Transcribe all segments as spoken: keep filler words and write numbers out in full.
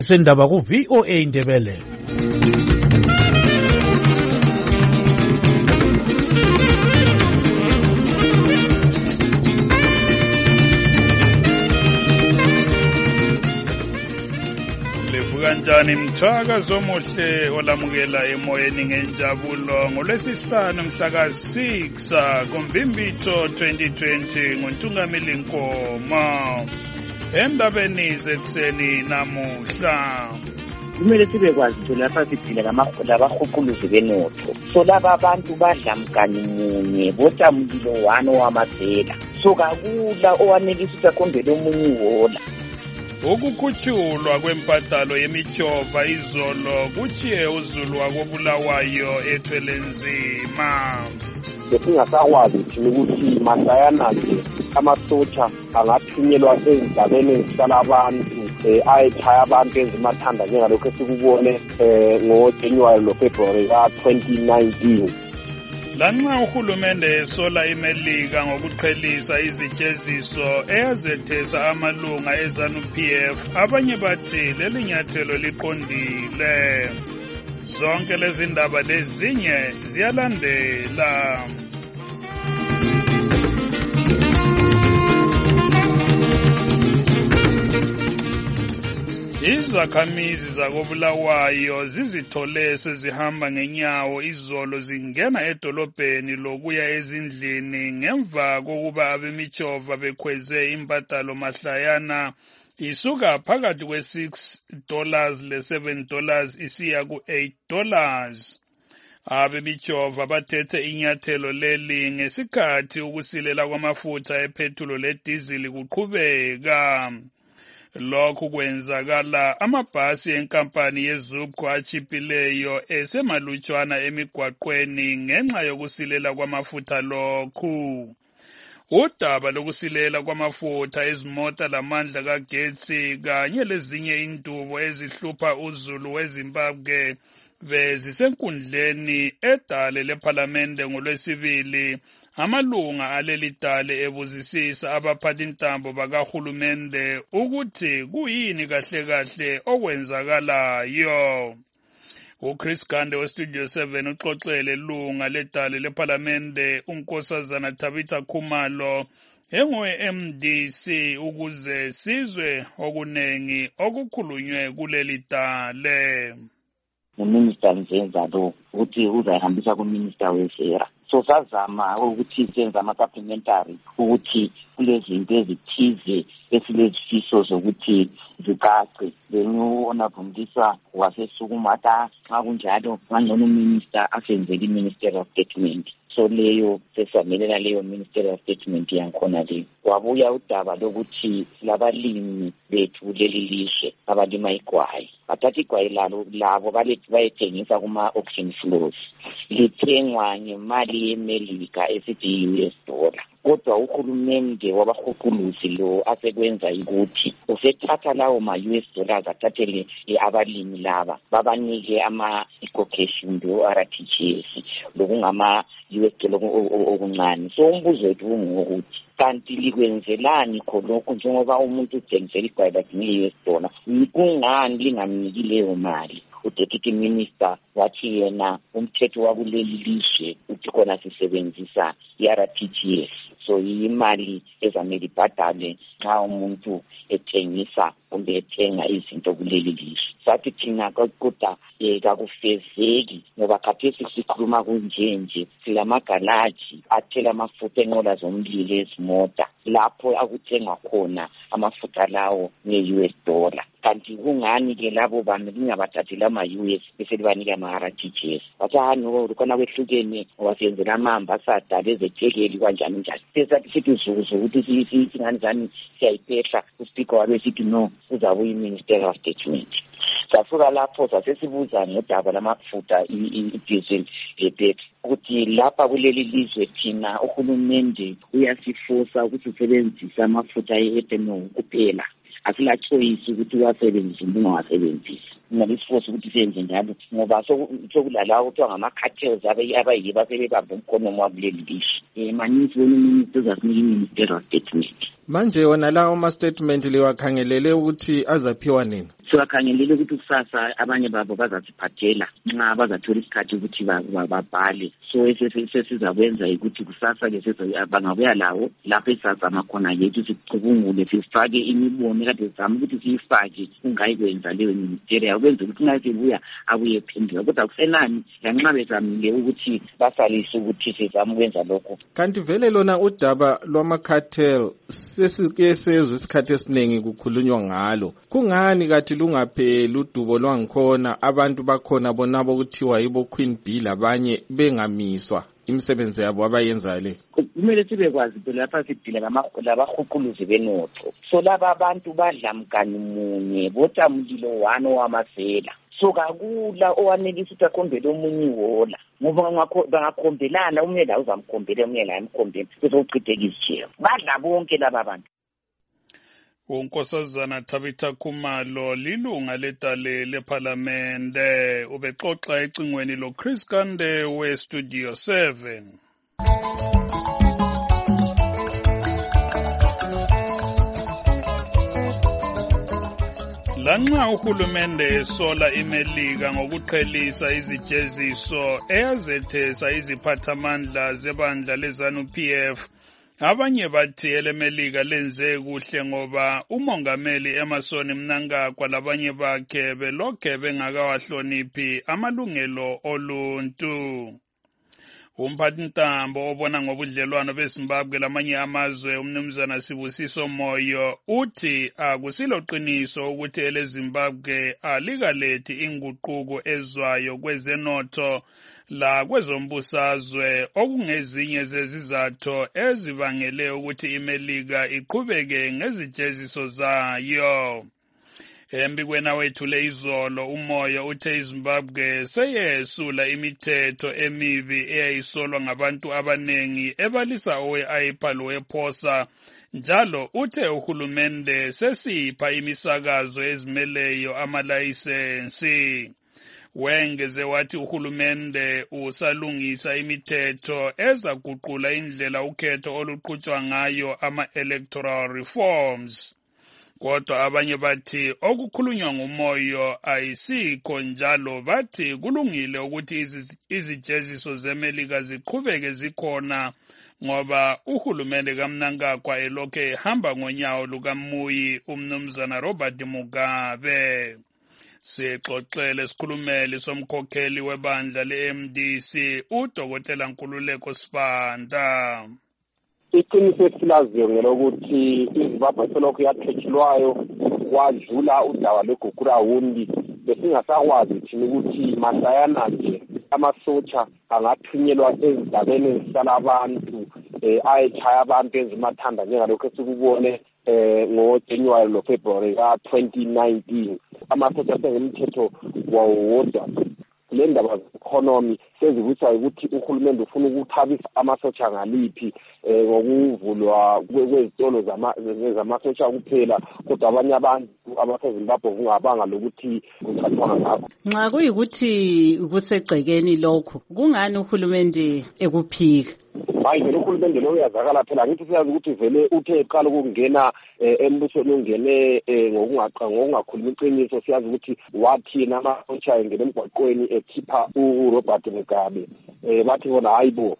Sendaba ku V O A Indebele. Kanjani mthakazo omuhle olamukela emoyeni ngenjabulo ngolwesihlanu mhla six kuMbimbitho twenty twenty ngoNtungamili Nkoma. Endabeni zekuseni namuhla kumele sibekwazi ukuthi lapha siphila labahuquluzi benotho, so laba abantu badla mkani munye botamulilo wano wamabhela, so kakula owanelisa ukuthi akhombele omunye uhola. Ukukhutshulwa kwempatalo yemichova izolo kuchiye uZulu wakobulawayo ethwele nzima. Besingasakwazi ukuthi masayana nje amasotsha angathunyelwa ezindabeni ezihlala abantu ayechaya abantu ezimathanda njengalokho esikubone ngoJanuary noFebruary ka twenty nineteen. Lanxa uhulumende esola imelika ngokuqhelisa izijeziso eyazethesa amalunga eZANU-P F, abanye bathi leli nyathelo liqondile. Zonke lezi ndaba lezinye ziyalandela. Izakhamizi zakobulawayo zizithole sezihamba ngenyawo izolo zingena edolobheni lokuya ezindlini ngemva kokuba abemichova bekhweze impatalo mahlayana isuka phakathi kwe six dollars le seven dollars isiya ku eight dollars. Abemichova bathethe inyathelo leli ngesikhathi ukusilela kwamafutha ephethulo ledizili kuqhubeka. Lokhu kwenzakala amabhasi enkampani yeZUPCO achiphileyo esemalutshwana emigwaqweni ngenxa yokusilela kwamafutha lokhu. Udaba lokusilela kwamafutha ezimota lamandla kagetsi kanye lezinye indubo ezihlupha uZulu weZimbabwe bezisenkundleni edale lephalamende ngolwesibili. Amalunga aleli dale ebuzisisa abaphathintambo bakahulumende ukuthi kuyini kahle kahle okwenzakalayo. uChris Gande weStudio seven uxoxele lunga ledale lephalamende uNkosazana Tabitha Khumalo engowe-M D C ukuze sizwe okunengi okukhulunywe kuleli dale. Uminister njenza lo ukuthi uzahambisa kuminister wesera, so sazama ukuthi senze ama-supplementary ukuthi kulezinto ezithize esilezifiso zokuthi zicace. Bengu-Honorable wasesukumata xa kunjalo ngangcono uminister asenzele i-ministerial statement, so leyo sesamelela leyo ministerial statement yankhona leyo. Wabuya udaba lokuthi labalimi bethu leli lishe abalima igwayi bathatha igwayi lalo labo bayethengisa kuma-auction floors, lithengwa ngemali yemelika esithi U S dollar. Kodwa uhulumende wabahuquluzi lo asekwenza ukuthi usethatha lawo ma-U S dollars athathele abalimi laba babanike ama-eco-cash ndo R T G S lokungama-U S dollar okuncane. So umbuzo wethu ungokuthi kanti likwenzelani khonokho njengoba umuntu uthengisela igwayi lakhe nge-U S dollar, kungani lingamniki leyo mali? U-Deputy Minister wathi yena umthetho wakuleli lishe uthi khona sisebenzisa i-R T G S, so imali ezamele ibhadale nxa umuntu ethengisa kumbe ethenga izinto kuleli lishe. Sathi thina kodwa kakufezeki ngoba khathesi sikhuluma kunjenje silamagalaji athela amafutha enqola zomlilo ezimota lapho akuthenga khona amafutha lawo nge-U S dollar. Kanti kungani ke labo bantu lingabathathela ama-U S bese libanika ama-R T G S? Bathi hano khona kwehlukene ngoba siyenzela ama-ambassador lezethekeli kanjani njani. Sesathi sithi zuzu ukuthi singani zani siyayipehla, uSpeaker wabe sithi no uzabuya i-ministerial statement. Sasuka lapho sasesibuza ngodaba lamafutha i-diesel lepetrol ukuthi lapha kuleli lizwe thina uhulumende uyasifosa ukuthi sisebenzise amafutha e-ethanol kuphela. asila choice ukuthi wasebenzise umuntu ongasebenzisi ngalesiforce ukuthi senze njalo ngoba sokulala ukuthi ngama-cartels abayibo asebebamba umkhono wakuleli lishi um maninzi weniminisi ezasinika i-ministerial statement. Manje wona lawo ma-statement liwakhangelele ukuthi azaphiwa nini? Siwakhangelele ukuthi kusasa abanye babo bazasiphathela nxa bazathola isikhathi ukuthi babhale. So esesizakwenza ukuthi kusasa-ke bangabuya lawo lapho esizazama khona-ke ukuthi sicubungule sifake imibono ekade sizama ukuthi siyifake kungayikwenza leyo ministerial ukwenza ukuthi nxa sebuya abuye ephendula kodwa kusenani lanxa bezamile ukuthi basalise ukuthi sizama ukwenza lokho. Kanti vele lona udaba lwama-cartel sesike sezwe isikhathi esiningi kukhulunywa ngalo. Kungani kathi lungapheli udubo lwangikhona abantu bakhona bonabo kuthiwa yibo Queen Bee labanye bengamiswa imisebenzi yabo abayenza le? Kumele sibekwazi phela lapha sidila labahuquluzi benotho. So laba abantu badla mgani munye botamulilo wano wamasela. So kakula owanelisa ukuthi akhombele omunye iwola ngoba bangakhombelana umunye la uzamkhombela umunye la amkhombela bezochitheka izijelo badla bonke laba bantu. uNkosazana Tabitha Khumalo lilunga letale leParlamente ubexoxa ecingweni lo Chris Kande we Studio seven. Lanxa uhulumende esola imelika ngokuqhelisa izijeziso eyazethesa iziphathamandla zebandla leZANU P F, abanye bathi elemelika lenze kuhle ngoba umongameli Emmerson Mnangagwa labanye bakhe belokhe bengakawahloniphi amalungelo oluntu. Umphathintambo obona ngobudlelwano beZimbabwe lamanye amazwe umnumzana Sibusiso Moyo uthi akusilo qiniso ukuthi eleZimbabwe alikalethi inguquko ezwayo kwezenotho la kwezombusazwe okungezinye zezizathu ezibangele ukuthi imelika iqhubeke ngezijeziso zayo. Embikweni wethule izolo uMoyo uthe iZimbabwe seyesula imithetho emibi eyayisolwa ngabantu abanengi ebalisa owe-I P A lowePhosa njalo uthe uhulumende sesipha imisakazo ezimeleyo amalayisensi. Wengeze wathi uhulumende usalungisa imithetho ezaguqula indlela ukhetho oluqhutshwa ngayo ama-electoral reforms. Kodwa abanye bathi okukhulunywa nguMoyo ayisikho njalo bathi kulungile ukuthi izijeziso zemelika ziqhubeke zikhona ngoba uhulumende kaMnangagwa elokhe ehamba ngonyawo lukaMuyi umnumzana Robert Mugabe. Sixoxele sikhulumeli somkhokheli webandla le-M D C uDokotela Nkululeko Sibanda. Iqiniso esilaziyo ngelokuthi iZimbabwe selokhu yathetshulwayo kwadlula udaba lweGugura Wundi besingasakwazi thina ukuthi masayana nje amasotsha angathunyelwa ezindabeni ezihlala abantu ayechaya abantu ezimathanda njengalokho esikubone ngoJanuwari noFebruwari ka twenty nineteen. Amasotsha sengemthetho wawodwa le ndaba ze-economy sezibutha ukuthi uhulumende ufuna ukuthabisa amasotsha ngaliphi ngokuvulwa kwezitolo zamasotsha kuphela kodwa abanye abantu abaseZimbabwe kungabanga lokuthi kuthathwa ngakho. Nxa kuyikuthi kusegcekeni lokho kungani uhulumende ekuphika? Hayi vele uhulumende lo uyazakala phela ngithi siyazi ukuthi vele uthe eqala ukungena embusweni ungene ngokungakhulumi iqiniso. Siyazi ukuthi wathi namasotsha engena emgwaqweni ekhipha uRobert Mugabe bathi bona hayibo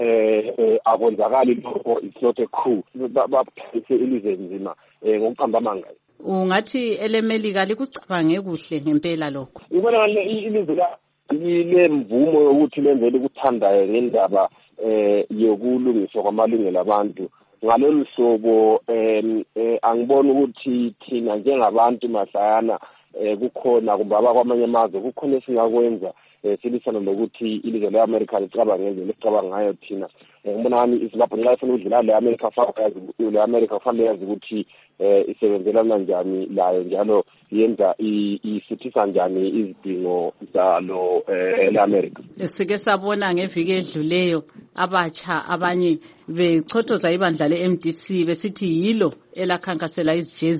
eh akwenzakali lokho it's not a coup baphise ilizwe nzima ngokuqamba amanga. Ungathi elemelika likucabange kuhle ngempela lokho? Ngibona ilizwe la lemvumo yokuthi lenzele ukuthandayo ngendaba eh yokulungiswa kwamalungelo abantu. Ngalolu hlobo eh angibona ukuthi thina njengabantu masayana kukhona kumbe abakwamanye amazwe kukhona esingakwenza silisana lokuthi ilizwe le-America licabanga ngendlela esicabanga ngayo thina. Ngibona ngani iZimbabwe nxa ifuna ukudlula le-America fayazi le-America kufanele yazi ukuthi isebenzelana njani layo njalo yenza isuthisa njani izidingo zalo le-America. Sike sabona ngeviki edluleyo abatsha abanye bechothoza ibandla le-M D C besithi yilo elakhankasela izijeziso.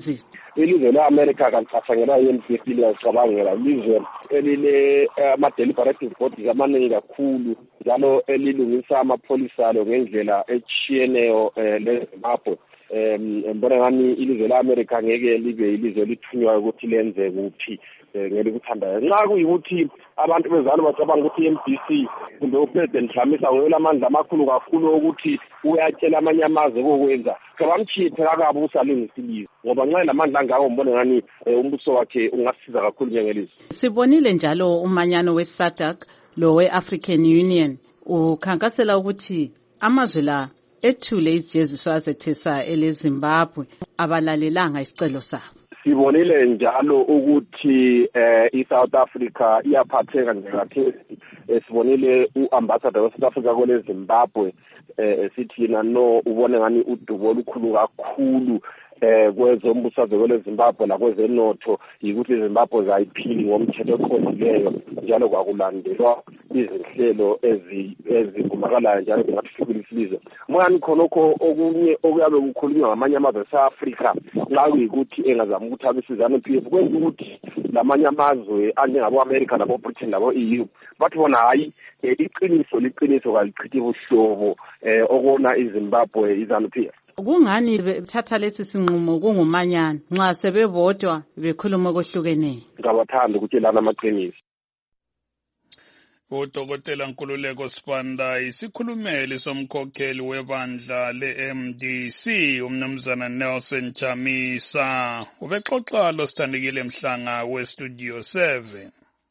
ilizwe le-America kalicathangela i-M D C liyacabangela ilizwe elile ama-deliberative bodies amaningi kakhulu njalo elilungisa amapholisa alo ngendlela etshiyeneyo leZimbabwe. Um mbona ngani ilizwe le-America ngeke libe ilizwe lithunywayo ukuthi lenze kuphi ngeke likuthandayo. Nxa kuyikuthi abantu bezalo bacabanga ukuthi i-M D C kumbe uPresident Dlamini uyela amandla amakhulu kakhulu ukuthi uyatshela amanye amazwe kokwenza kabamchiphe kakabi usalungisa ilizwe ngoba nxa lamandla angako mbona ngani umbuso wakhe ungasiza kakhulu njengelizwe. Sibonile njalo umanyano we-SADC lo we-African Union ukhankasela ukuthi amazwe la ethule izijeziso azethesa eleZimbabwe abalalelanga isicelo sabo. Sibonile njalo ukuthi eh iSouth Africa iyaphatheka njengakhethi. Sibonile uambassador weSouth Africa kule Zimbabwe eh sithi na no ubone ngani udubo olukhulu kakhulu eh kwezombusazwe kwele Zimbabwe la kwezenotho ukuthi iZimbabwe zayiphili ngomthetho oqondileyo njalo kwakulandelwa izinhlelo ezi ezivumakalayo njalo zingathuthukisa isizwe. Manje khonokho okunye okuyabe kukhulunywa ngamanye amazwe eSouth-Africa nxa kuyikuthi engazama ukuthi abesizana P F kwenza ukuthi lamanye amazwe anjengabo-America nabo-Britain nabo-E U bathi bona hayi iqiniso liqiniso kalichithi ubuhlobo eh okona iZimbabwe izanu P F. Kungani bethatha lesi sinqumo kungumanyana nxa sebebodwa bekhuluma okuhlukeneyo? Ngabathanda ukutshelana amaqiniso. uDokotela Nkululeko Sibanda isikhulumeli somkhokheli webandla le-M D C umnumzana Nelson Chamisa ubexoxa lo Sithandekile Mhlanga weStudio seven.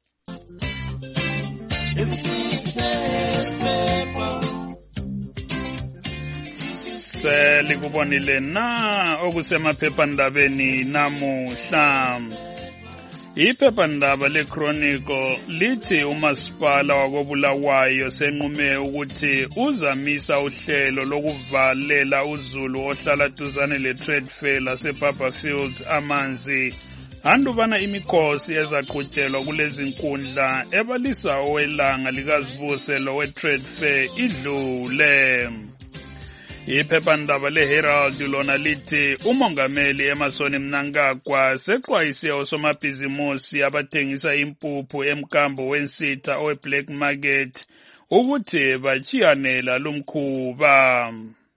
Selikubonile na okusemaphephandabeni namuhla. Iphephandaba leChronicle lithi umasipala wakobulawayo senqume ukuthi uzamisa uhlelo lokuvalela uzulu ohlala duzane le-trade fair laseBarberfields amanzi andubana imikhosi ezaqhutshelwa kulezi nkundla ebalisa owelanga likazibuselo we-trade fair idlule. Iphephandaba leHerald lona lithi umongameli Emmerson Mnangagwa sexwayise osomabhizimusi abathengisa impuphu emkambo wensitha owe-black market ukuthi bachiyanela lumkhuba.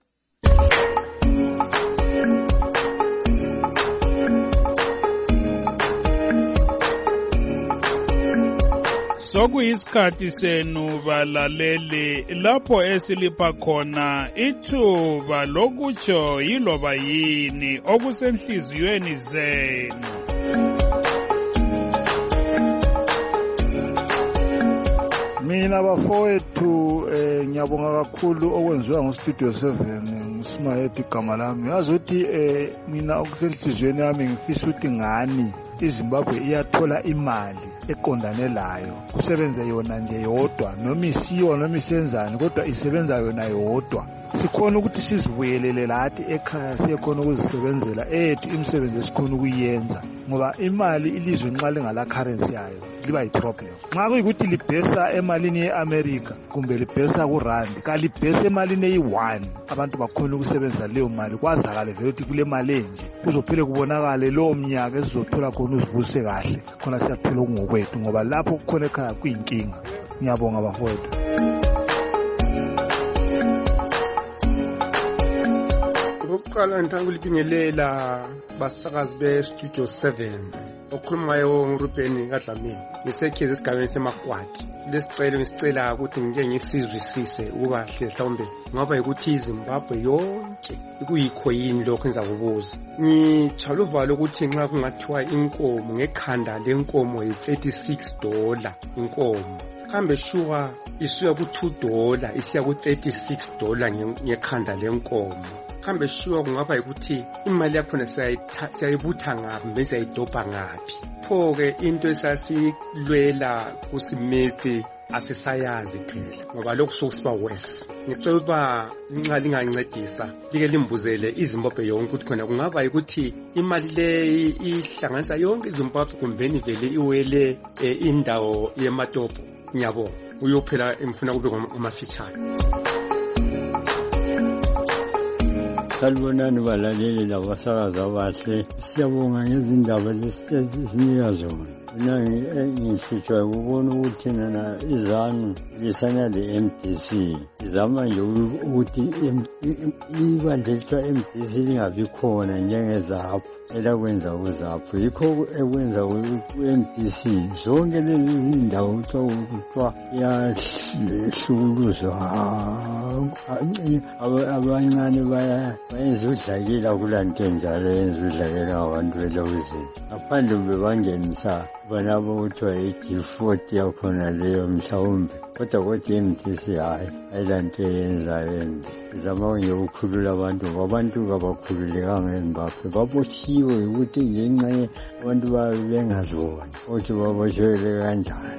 Sokuyisikhathi senu balaleli lapho esilipha khona ithuba lokutsho yiloba yini okusenhliziyweni zenu. Mina bafowethu eh ngiyabonga kakhulu okwenziwa ngoStudio seven ngisimayedi igama lami. Yazi ukuthi eh mina okusenhliziyweni yami ngifisa ukuthi ngani iZimbabwe iyathola imali eqondane layo kusebenze yona nje yodwa noma isiyo noma isenzani kodwa isebenza yona yodwa. Sikhona ukuthi sizibuyelele lathi ekhaya siyekhona ukuzisebenzela ethu imisebenzi esikhona ukuyenza ngoba imali ilizwe nxa lingala currency yayo liba yiproblem. Nxa kuyikuthi libhesa emalini yeAmerica kumbe libhesa kurandi kalibhesa emalini eyi-one abantu bakhona ukusebenzisa leyo mali kwazakale vele ukuthi kule mali enje kuzophele kubonakale lowo mnyaka esizothola khona uzibuse kahle khona siyathola okungokwethu ngoba lapho kukhona ekhaya kuyinkinga. Ngiyabonga bafowethu. Ukuqala ngithanda ukulibingelela basakazi beStudio seven okhuluma ngayo nguRuben kaDlamini ngisekhezi esigabeni semakwati. Lesicelo ngisicela ukuthi ngike ngisizwisise ukuba hle mhlawumbe ngoba ukuthi iZimbabwe yonke ikuyikho yini lokho engizakubuza. Ngijala uvalo ukuthi nxa kungathiwa inkomo ngekhanda lenkomo yi-thirty-six dollar inkomo kambe shuwa isuya ku-two dollar isiya ku-thirty-six dollar ngekhanda lenkomo. Kambe shuwa kungaba ukuthi imali yakhona siyayibutha ngaphi mbe siyayidobha ngaphi. Pho-ke into esasilwela kuSmith asisayazi phela ngoba lokhu sokusiba worse. Ngicela ukuba nxa lingancedisa like limbuzele iZimbabwe yonke ukuthi khona kungaba ukuthi imali le ihlanganisa yonke iZimbabwe kumbeni vele iwele indawo yeMatopo. Ngiyabonga uyophela emfuna kube ngomafitshane. Salibonani balaleli labasakazi abahle, siyabonga ngezindaba lesinika zona. Mina ngihlutshwa ukubona ukuthi nana izanu lisana le-M D C izama nje ukuthi ibandla elithiwa M D C lingabi khona njengezapho elakwenza uzapho, yikho ekwenza ku-M D C zonke lezi zindawo kuthiwa yahlukuluzwa abancane bayenza udlakela kulanto enjalo, yenza udlakela ngabantu belawuzini ngaphandle bebangenisa banabo kuthiwa i-D forty yakhona leyo mhlawumbe, kodwa kodwa M D C hayi ayilanto eyenzayo, izama nje ukukhulula abantu ngoba abantu kabakhululekanga eZimbabwe, babotshiwe ukuthi ngenxa abantu babe bengaziboni ukuthi babotshelwe kanjani.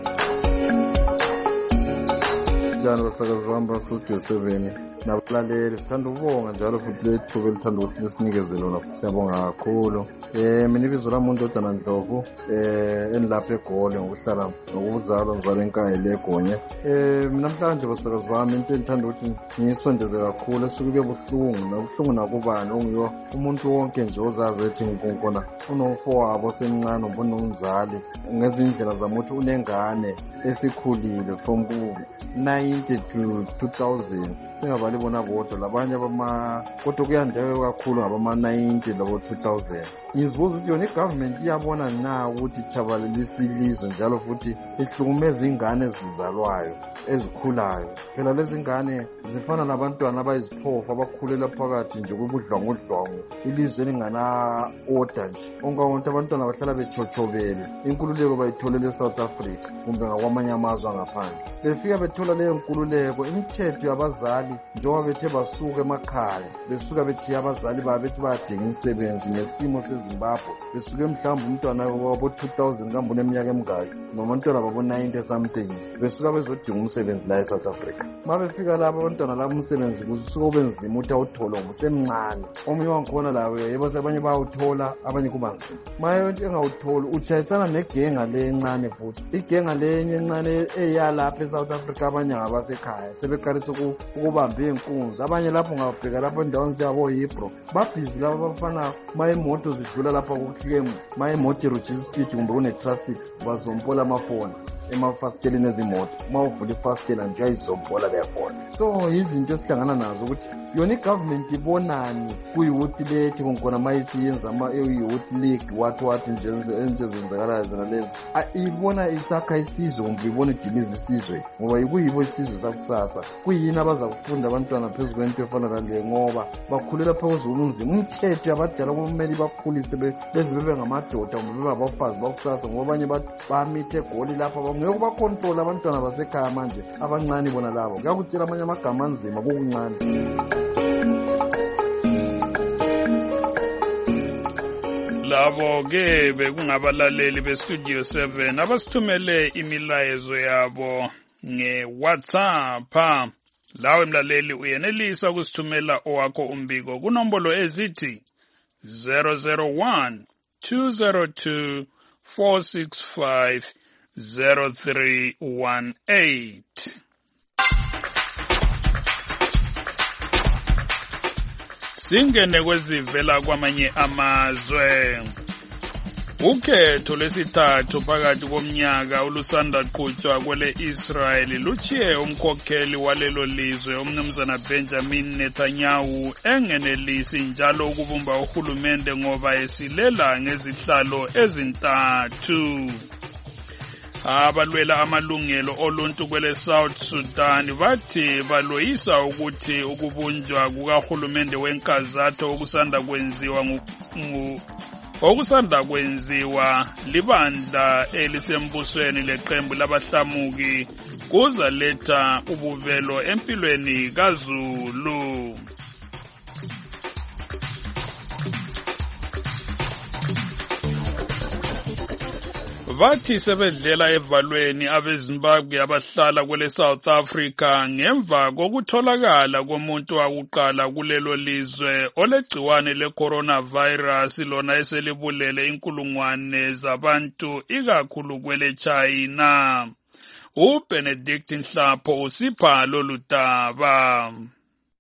Njalo basakazi bami basudio seven nabalaleli, sithanda ukubonga njalo futhi lethuba elithanda ukuthi lisinikeze lona, siyabonga kakhulu. Eh mina ibizo lami uNdodana Ndlovu, eh enilapha eGoli ngokuhlala ngokuzalwa ngizalwa enkaya leGonya. Eh mina namhlanje basakazi bami into engithanda ukuthi ngisondeze kakhulu esuke buhlungu nobuhlungu nakubani ongiyo umuntu wonke nje ozazi ethi nginkona unomfowabo semncane ubona umzali ngezindlela zamuthi unengane esikhulile from ku ninety to two thousand singabali bona bodwa labanye abama kodwa kuyandewe kakhulu ngabama ninety labo two thousand. Ngizibuza ukuthi yona igovernment iyabona na ukuthi chabalelisa ilizwe njalo futhi ihlukumeza ingane ezizalwayo ezikhulayo. Phela lezi ngane zifana nabantwana abayiziphofu abakhulela phakathi nje kubudlwangudlwangu, ilizwe elingana order nje. Onke abantwana bahlala bechochobele, inkululeko bayitholele eSouth Africa kumbe ngakwamanye amazwe angaphandle. Befika bethola leyo nkululeko, imithetho yabazali njengoba bethe basuka emakhaya, besuka bethi abazali babo bethi bayadinga imisebenzi ngesimo seZimbabwe, besuke mhlawumbe umntwana wabo two thousand kambe uneminyaka emingaki noma umntwana babo ninety something, besuka bezodinga umsebenzi la eSouth Africa. Ma befika lapho abantwana labo umsebenzi kusuka ube nzima ukuthi awuthole ngosemncane, omunye wangikhona lawo yebo abanye bayawuthola abanye kuba nzima. Ma yonke engawutholi utshayisana negenga le encane, futhi igenga le encane eyalapha eSouth Africa abanye ngabasekhaya sebeqalisa ukubamba inkunzi. Abanye lapho ngabheka lapho endaweni njengabo Hebrew babhizi labo bafana ma imoto zidlula lapha kuhlemu, ma imoto ireduce speed kumbe une traffic bazompola amafoni emafasiteleni ezimoto, ma uvula ifasitela nje ayizompola leyo foni. So izinto esihlangana nazo ukuthi yona igovernment ibonani kuyuthi lethi konkona mayisiyenza ama youth league what what nje nje zenzakala zalezi ayibona isakha isizwe kumbe ibona idiliza isizwe, ngoba ikuyibo isizwe sakusasa. Kuyini abaza kufunda abantwana phezulu kwento efana nale ngoba bakhulela phakathi ubunzima. Umthetho abadala kumele bakhulise beze bebe ngamadoda kumbe bebe abafazi bakusasa, ngoba abanye bamithe eGoli lapha ngeke bacontrol abantwana basekhaya manje abancane bona labo ngakutshela amanye amagama anzima kokuncane. Labo ke bekungabalaleli beStudio seven abasithumele imilayezo yabo ngeWhatsApp. Lawe mlaleli uyenelisa ukusithumela owakho umbiko kunombolo ezithi zero zero one two zero two four six five zero three one eight. Singene kwezivela kwamanye amazwe. Ukhetho lwesithathu phakathi komnyaka olusanda qhutshwa kwele Israel luchiye umkhokheli walelo lizwe umnumzana Benjamin Netanyahu engenelisi njalo ukubumba uhulumende ngoba esilela ngezihlalo ezintathu. Abalwela amalungelo oluntu kwele South Sudan bathi baloyisa ukuthi ukubunjwa kukahulumende wenkazatho okusanda kwenziwa ngu okusanda kwenziwa libandla elisembusweni leqembu labahlamuki kuzaletha ubuvelo empilweni kaZulu. Bathi sebedlela evalweni abeZimbabwe abahlala kwele South Africa ngemva kokutholakala komuntu wakuqala kulelo lizwe olegciwane le-coronavirus lona eselibulele inkulungwane zabantu ikakhulu kwele China. uBenedict Nhlapho usipha lolu daba.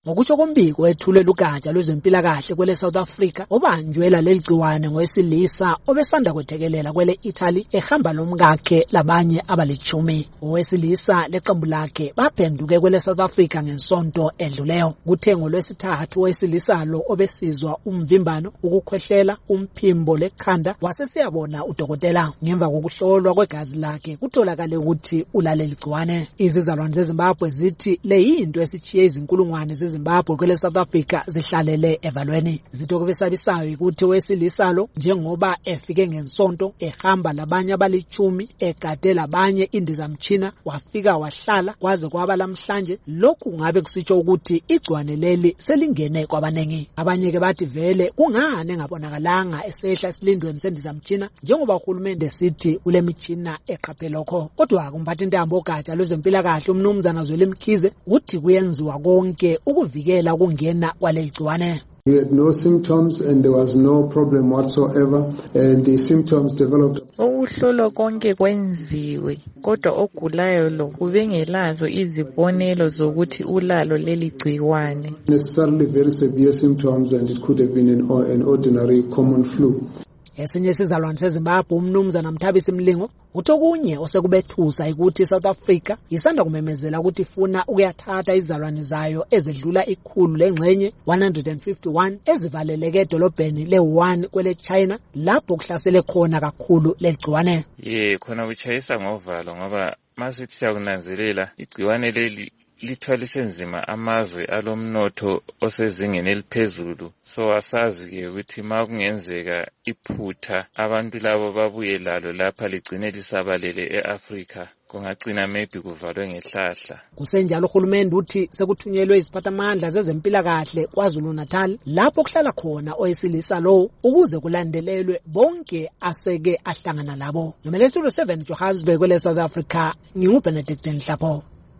Ngokusho kombiko wethulwe lugatsha lwezempilakahle kwele South Africa obanjwe leli gciwane ngowesilisa obesanda kwethekelela kwele Italy ehamba lomkakhe labanye abalichumi. Owesilisa leqembu lakhe baphenduke kwele South Africa ngensonto edluleyo. Kuthe ngolwesithathu owesilisa lo obesizwa umvimbano, ukukhwehlela, umphimbo lekhanda wasesiyabona udokotela. Ngemva kokuhlolwa kwegazi lakhe kutholakale ukuthi ulaleli gciwane. Izizalwane zeZimbabwe zithi le yinto esichiye izinkulungwane zeZimbabwe kwele South Africa zihlalele evalweni. Zitho kubesabisayo ukuthi owesilisa lo njengoba efike ngensonto ehamba labanye abalichumi egade labanye indizamtshina wafika wahlala kwaze kwaba lamhlanje, lokhu ngabe kusitsho ukuthi igciwane leli selingene kwabanengi. Abanye ke bathi vele kungane engabonakalanga esehla esilindweni sendizamtshina njengoba uhulumende sithi ule mitshina eqaphe lokho. Kodwa kumphathi intambo ogatsha lwezempilakahle umnumzana Zweli Mkhize uthi kuyenziwa konke ukuvikela ukungena kwaleli gciwane. We had no symptoms and there was no problem whatsoever, and the symptoms developed. Ukuhlolwa konke kwenziwe kodwa ogulayo lo ubengelazo izibonelo zokuthi ulalo leli gciwane. Necessarily very severe symptoms, and it could have been an, an ordinary common flu. Esinye sizalwane seZimbabwe umnumzana Mthabisi Mlingo uthi okunye osekubethusa ukuthi South Africa isanda kumemezela ukuthi ifuna ukuyathatha izizalwane zayo ezedlula ikhulu lengxenye one hundred fifty-one ezivaleleke edolobheni le-one kwele China lapho kuhlasele khona kakhulu legciwane. Ye khona kuchayisa ngovalo ngoba masithi siyakunanzelela igciwane leli lithwalise nzima amazwe alomnotho osezingeni eliphezulu. So asazi ke ukuthi makungenzeka iphutha abantu labo babuye lalo lapha ligcine lisabalele eAfrica kungagcina maybe kuvalwe ngehlahla. Kusenjalo uhulumende uthi sekuthunyelwe iziphathamandla zezempilakahle kwaZulu Natal lapho kuhlala khona owesilisa lo ukuze kulandelelwe bonke aseke ahlangana labo. Nomele Studio seven Johannesburg kwele South Africa, nginguBenedict Nhlapho.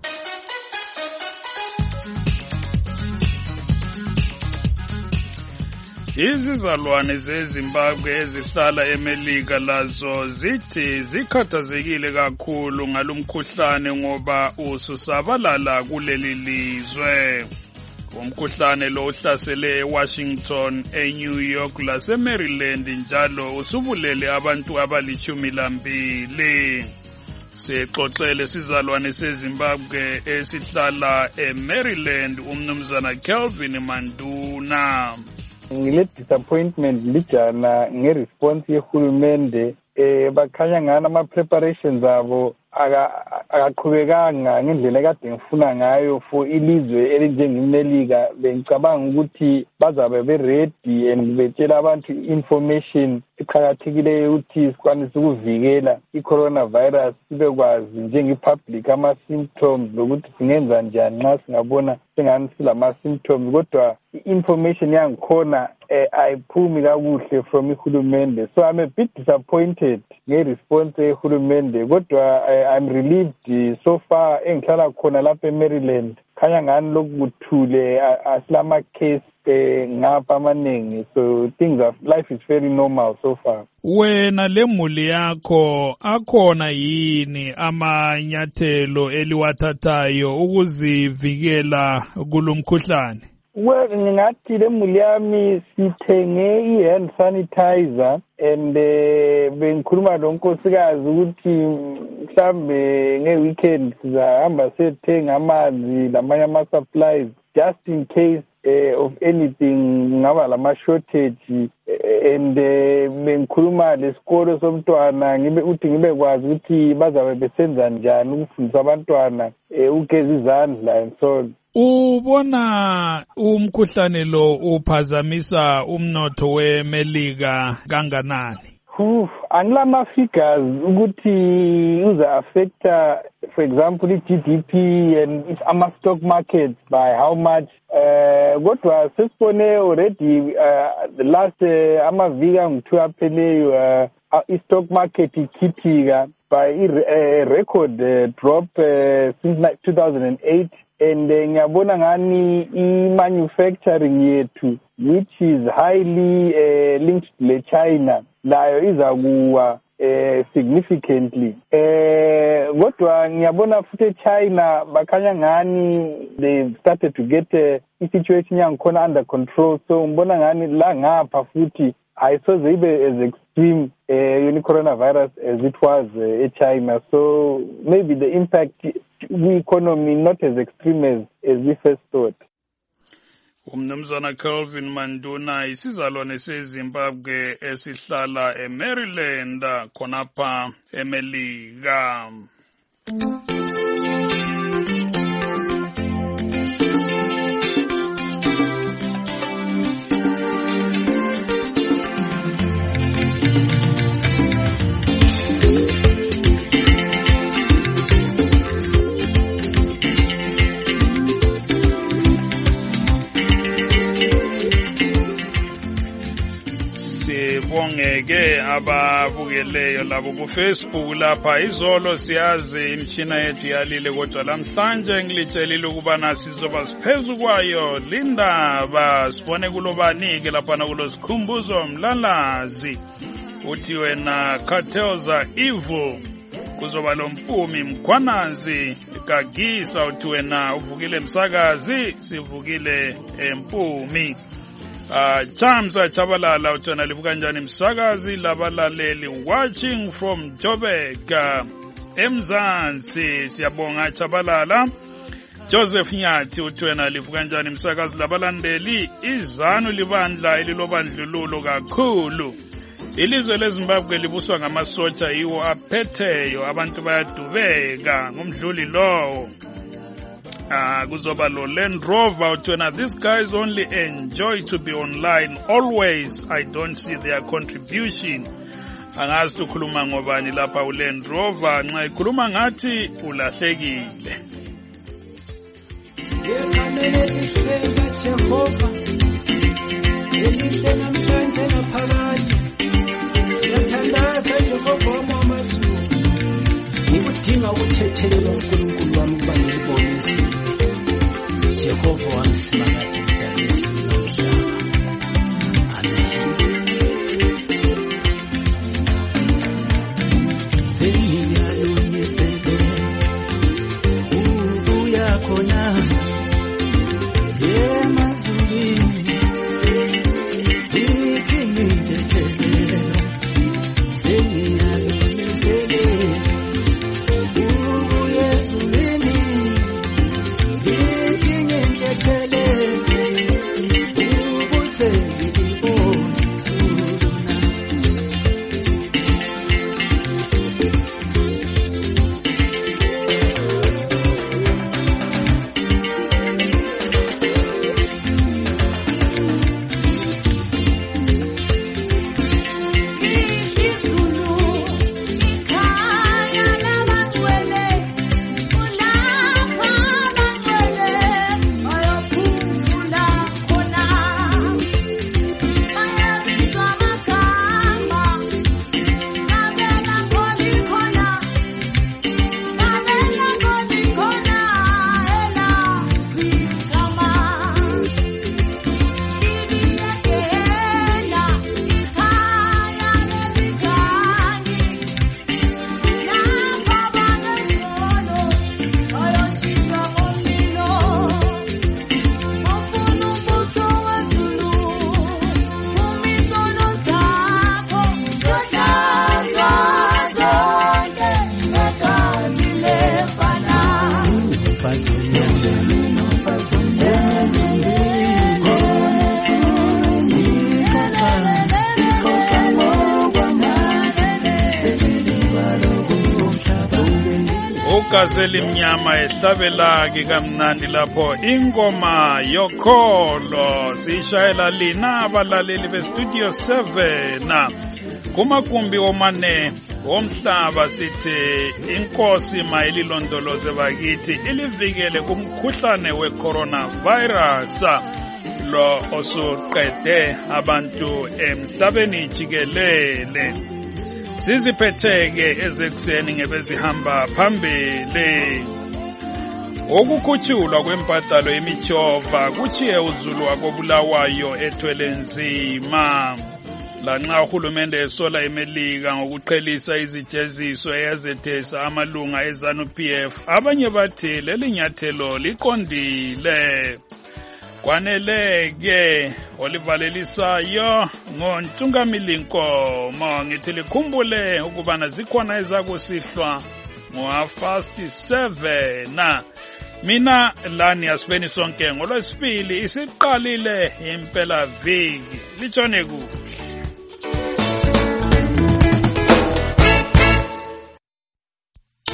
Izizalwane zeZimbabwe ezihlala eMelika lazo zithi zikhathazekile kakhulu ngalomkhuhlane ngoba ususabalala kuleli lizwe. Umkhuhlane lo uhlasele eWashington, eNew York laseMaryland njalo usubulele abantu abalichumi lambili. Sixoxele sizalwane seZimbabwe esihlala eMaryland umnumzana Kelvin Manduna. Ngile disappointment lijana ngeresponse yehulumende eh bakhanya ngana ama preparations abo akaqhubekanga ngendlela kade ngifuna ngayo for ilizwe elinjengeMelika. Bengicabanga ukuthi bazabe be ready and betshela abantu information eqhakathekileyo ukuthi sikwanise ukuvikela iCoronavirus, sibekwazi njengepublic ama symptoms lokuthi singenza njani nxa singabona sengani silama symptoms. Kodwa information yangikhona ayiphumi kakuhle from ihulumende, so I'm a bit disappointed ngeresponse yehulumende. Kodwa I'm relieved so far engihlala khona lapha eMaryland khanya ngani lokuthule asilama case ngapha amaningi, so things are, life is very normal so far. Wena lemuli yakho akhona yini amanyathelo eliwathathayo ukuzivikela kulomkhuhlane? Well, ngingathi lemuli yami sithenge i-hand sanitizer and bengikhuluma lonkosikazi ukuthi mhlambe nge-weekend sizahamba sethenga amanzi lamanye ama-supplies just in case uh, of anything ngaba lama shortage and bengikhuluma lesikolo somntwana ngibe uthi ngibe kwazi ukuthi bazabe besenza njani ukufundisa abantwana ugeza izandla and so on. Ubona umkhuhlane lo uphazamisa umnotho weMelika kanganani? Uf, angilama figures ukuthi uza affecta for example i-G D P and ama stock markets by how much. Uh, kodwa sesibone already uh, the last uh, amaviki angu-two apheleyo uh, i-stock market ikhithika by a uh, record uh, drop uh, since like two thousand eight. And ngiyabona ngani i-manufacturing yethu which is highly uh, linked to China layo iza kuwa eh significantly eh kodwa ngiyabona futhi eChina bakhanya ngani they started to get a situation yangikhona under control, so ngibona ngani la ngapha futhi ayisoze ibe as extreme eh uh, coronavirus as it was uh, in China, so maybe the impact the economy not as extreme as, as we first thought. Umnumzana Kelvin Manduna isizalwane seZimbabwe esihlala eMaryland khonapha eMelika. Sibongeke ababukeleyo labo ku Facebook lapha. Izolo siyazi imishina yethu yalile, kodwa lamhlanje ngilitshelile ukubana sizoba siphezu kwayo lindaba sibone kulobanike lapha kulo sikhumbuzo mlalazi. Uthi wena Khathoza Ivo kuzoba lo mpumi mkhwanazi Gagisa, uthi wena uvukile msakazi sivukile empumi. Uh, Chamsa Chabalala utona livuka njani msakazi labalaleli watching from Joburg uh, eMzansi. Siyabonga Chabalala. Joseph Nyathi utona livuka njani msakazi labalandeli izanu libandla elilobandlululo kakhulu. Ilizwe leZimbabwe libuswa ngamasotsha iwo aphetheyo, abantu bayadubeka ngomdluli lowo. Uh, kuzoba lo Land Rover utwena, these guys only enjoy to be online always. I don't see their contribution. Angazi tukhuluma ngobani lapha u Land Rover, nxa ikhuluma ngathi ulahlekile. Yefanele isenga Jehova elihle namhlanje naphakade, yathandaza Jehova wamazulu, ngikudinga ukuthethelelwa uNkulunkulu wami ukuba ngilibonise Jehova wamsimanga emdalisi nomhlaba. Amen. Sengiyalonisele ubuya khona emazulwini iphindethelelo. Sengiyalonisele ubuya ezulwini iphindethelelo. Gazeli mnyama ehlabela ke kamnandi lapho ingoma yokholo sishayela lina abalaleli be Studio seven kumagumbi omane womhlaba. Sithi inkosi mayilondoloze bakithi ilivikele kumkhuhlane we coronavirus lo osuqede abantu emhlabeni jikelele. Siziphetheke ezekuseni ngebezihamba phambili. Ukukhutshulwa kwempatalo yemichova kuchiye uzulu wakobulawayo ethwele nzima. lanxa uhulumende esola imelika ngokuqhelisa izijeziso eyazethesa amalunga eZANU-P F, abanye bathi leli nyathelo liqondile. Kwanele-ke olivalelisayo ngoNtungamili Nkomo, ngithi likhumbule ukubana zikhona ezakusihlwa ngo-half past seven. Mina lani asibeni sonke ngolwesibili isiqalile impela viki. Litshone ku